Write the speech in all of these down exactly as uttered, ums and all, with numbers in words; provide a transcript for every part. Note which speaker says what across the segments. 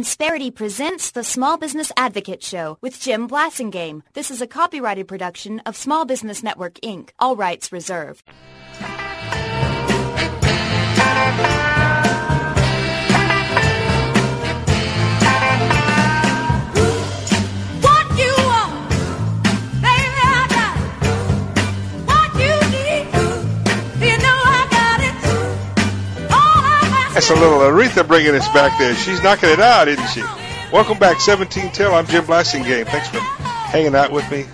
Speaker 1: Insperity presents the Small Business Advocate Show with Jim Blasingame. This is a copyrighted production of Small Business Network, Incorporated. All rights reserved.
Speaker 2: That's a little Aretha bringing us back there. She's knocking it out, isn't she? Welcome back, seventeen till. I'm Jim Blasingame. Thanks for hanging out with me.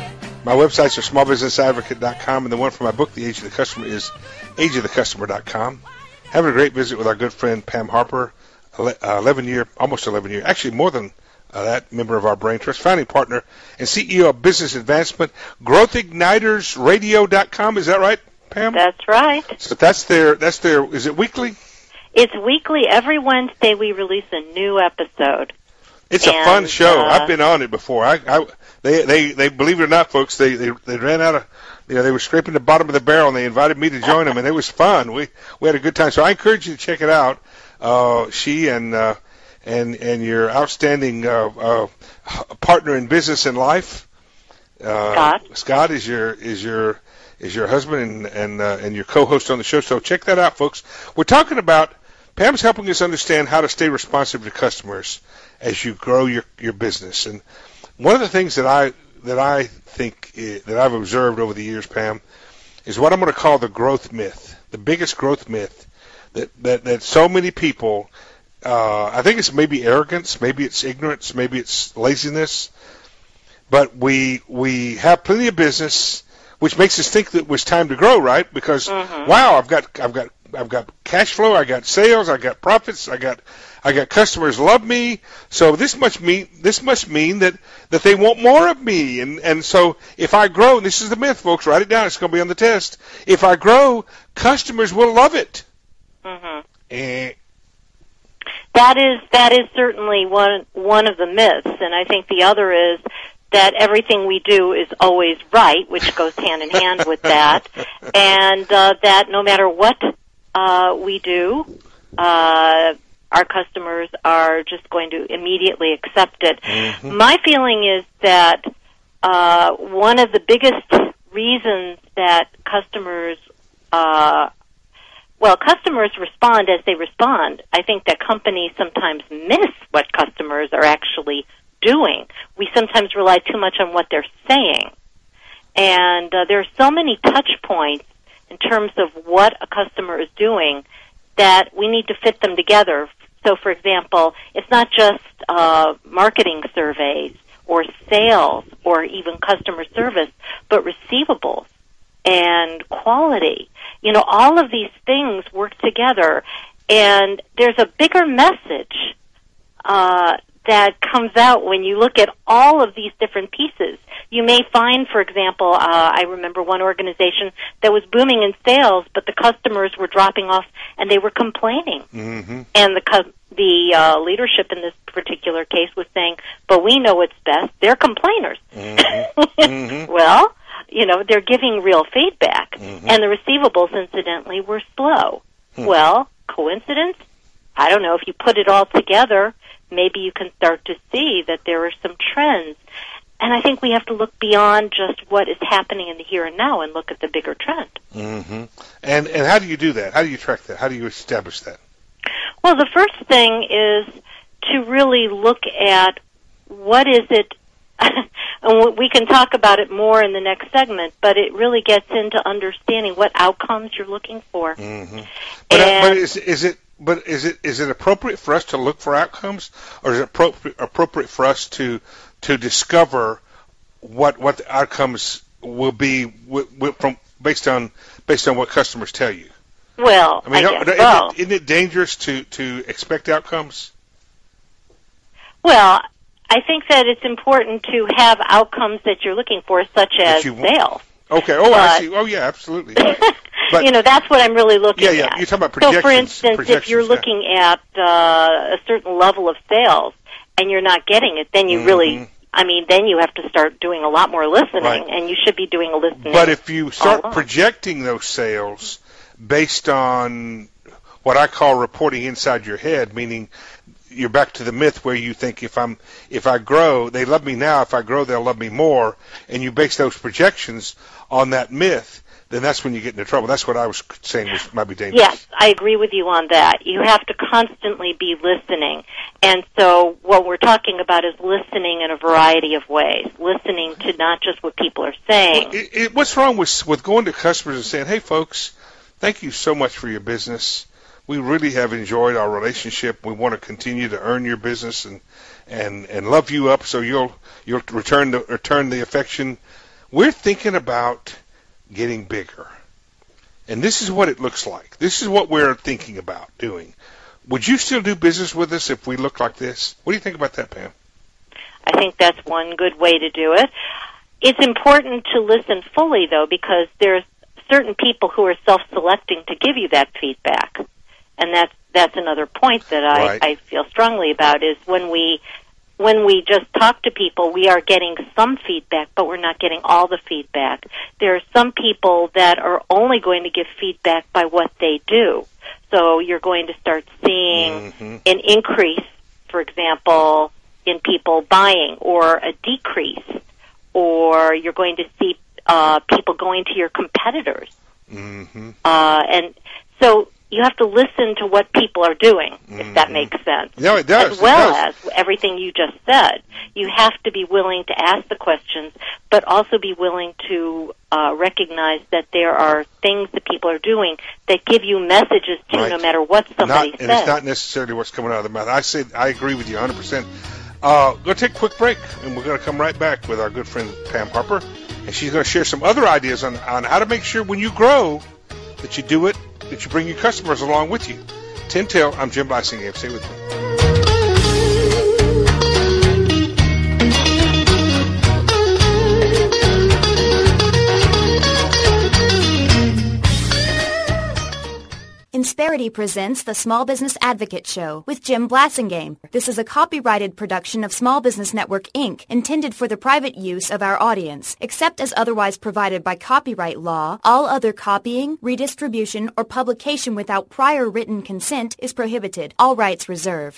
Speaker 2: My websites are small business advocate dot com, and the one for my book, The Age of the Customer, is age of the customer dot com. Having a great visit with our good friend Pam Harper, eleven year, almost eleven year, actually more than uh, that, member of our Brain Trust, founding partner and C E O of Business Advancement, growth igniters radio dot com. Is that right, Pam?
Speaker 3: That's right.
Speaker 2: So that's their, that's their, is it weekly?
Speaker 3: It's weekly. Every Wednesday we release a new episode.
Speaker 2: It's
Speaker 3: and,
Speaker 2: a fun show.
Speaker 3: Uh,
Speaker 2: I've been on it before. I, I, they, they, they, believe it or not, folks, they, they, they ran out of, you know, they were scraping the bottom of the barrel, and they invited me to join them, and it was fun. We, we had a good time. So I encourage you to check it out. Uh, she and, uh, and, and your outstanding, uh, uh, partner in business and life, uh,
Speaker 3: Scott.
Speaker 2: Scott is your, is your, is your husband and, and, uh, and your co-host on the show. So check that out, folks. We're talking about, Pam's helping us understand how to stay responsive to customers as you grow your, your business. And one of the things that I that I think uh, that I've observed over the years, Pam, is what I'm going to call the growth myth, the biggest growth myth that that, that so many people, uh, I think it's maybe arrogance, maybe it's ignorance, maybe it's laziness, but we we have plenty of business, which makes us think that it was time to grow, right? Because
Speaker 3: mm-hmm.
Speaker 2: wow, I've got I've got I've got cash flow, I got sales, I got profits, I got I got customers love me. So this must mean this must mean that, that they want more of me. And and so if I grow, and this is the myth, folks, write it down, it's going to be on the test. If I grow, customers will love it.
Speaker 3: Mm-hmm.
Speaker 2: Eh.
Speaker 3: That is that is certainly one one of the myths, and I think the other is that everything we do is always right, which goes hand in hand with that, and uh, that no matter what uh, we do, uh, our customers are just going to immediately accept it. Mm-hmm. My feeling is that uh, one of the biggest reasons that customers, uh, well, customers respond as they respond. I think that companies sometimes miss what customers are actually doing. We sometimes rely too much on what they're saying. And uh, there are so many touch points in terms of what a customer is doing that we need to fit them together. So, for example, it's not just uh, marketing surveys or sales or even customer service, but receivables and quality. You know, all of these things work together, and there's a bigger message uh, that comes out when you look at all of these different pieces. You may find, for example, uh, I remember one organization that was booming in sales, but the customers were dropping off and they were complaining.
Speaker 2: Mm-hmm.
Speaker 3: And the cu- the uh, leadership in this particular case was saying, but we know what's best. They're complainers.
Speaker 2: Mm-hmm. Mm-hmm.
Speaker 3: Well, you know, they're giving real feedback.
Speaker 2: Mm-hmm.
Speaker 3: And the receivables, incidentally, were slow.
Speaker 2: Hmm.
Speaker 3: Well, coincidence? I don't know. If you put it all together, maybe you can start to see that there are some trends. And I think we have to look beyond just what is happening in the here and now and look at the bigger trend.
Speaker 2: Mm-hmm. And and how do you do that? How do you track that? How do you establish that?
Speaker 3: Well, the first thing is to really look at what is it, and we can talk about it more in the next segment, but it really gets into understanding what outcomes you're looking for.
Speaker 2: Mm-hmm. But, uh, but is, is it But is it is it appropriate for us to look for outcomes, or is it appropriate appropriate for us to to discover what what the outcomes will be w- w- from based on based on what customers tell you?
Speaker 3: Well,
Speaker 2: I mean,
Speaker 3: I guess
Speaker 2: isn't,
Speaker 3: both.
Speaker 2: it, isn't it dangerous to, to expect outcomes?
Speaker 3: Well, I think that it's important to have outcomes that you're looking for, such as sales.
Speaker 2: Okay. Oh,
Speaker 3: but,
Speaker 2: I see. Oh, yeah, absolutely.
Speaker 3: But, you know, that's what I'm really looking
Speaker 2: yeah, yeah.
Speaker 3: at.
Speaker 2: You're talking about projections.
Speaker 3: So, for instance, if you're looking
Speaker 2: yeah.
Speaker 3: at uh, a certain level of sales and you're not getting it, then you mm-hmm. really, I mean, then you have to start doing a lot more listening,
Speaker 2: right.
Speaker 3: and you should be doing a listening.
Speaker 2: But if you start
Speaker 3: alone.
Speaker 2: projecting those sales based on what I call reporting inside your head, meaning you're back to the myth where you think if I'm if I grow, they love me now. If I grow, they'll love me more. And you base those projections on that myth. Then that's when you get into trouble. That's what I was saying was might be dangerous.
Speaker 3: Yes, I agree with you on that. You have to constantly be listening. And so what we're talking about is listening in a variety of ways, listening to not just what people are saying.
Speaker 2: Well, it, it, what's wrong with with going to customers and saying, hey, folks, thank you so much for your business. We really have enjoyed our relationship. We want to continue to earn your business and, and, and love you up so you'll you'll return the, return the affection. We're thinking about getting bigger. And this is what it looks like. This is what we're thinking about doing. Would you still do business with us if we look like this? What do you think about that, Pam?
Speaker 3: I think that's one good way to do it. It's important to listen fully, though, because there's certain people who are self-selecting to give you that feedback. And that's that's another point that I,
Speaker 2: right.
Speaker 3: I feel strongly about is when we when we just talk to people, we are getting some feedback, but we're not getting all the feedback. There are some people that are only going to give feedback by what they do. So you're going to start seeing mm-hmm. an increase, for example, in people buying, or a decrease, or you're going to see uh, people going to your competitors.
Speaker 2: Mm-hmm.
Speaker 3: Uh, and so you have to listen to what people are doing, if
Speaker 2: mm-hmm.
Speaker 3: that makes sense.
Speaker 2: No, it does.
Speaker 3: As well
Speaker 2: it does.
Speaker 3: as everything you just said. You have to be willing to ask the questions, but also be willing to uh, recognize that there are things that people are doing that give you messages, too,
Speaker 2: right.
Speaker 3: no matter what somebody
Speaker 2: not,
Speaker 3: says.
Speaker 2: And it's not necessarily what's coming out of their mouth. I said I agree with you one hundred percent. Uh, going to take a quick break, and we're going to come right back with our good friend Pam Harper, and she's going to share some other ideas on, on how to make sure when you grow that you do it, that you bring your customers along with you. Tin Tail, I'm Jim Blasingame. Stay with me.
Speaker 1: Insperity presents the Small Business Advocate Show with Jim Blasingame. This is a copyrighted production of Small Business Network, Incorporated, intended for the private use of our audience. Except as otherwise provided by copyright law, all other copying, redistribution, or publication without prior written consent is prohibited. All rights reserved.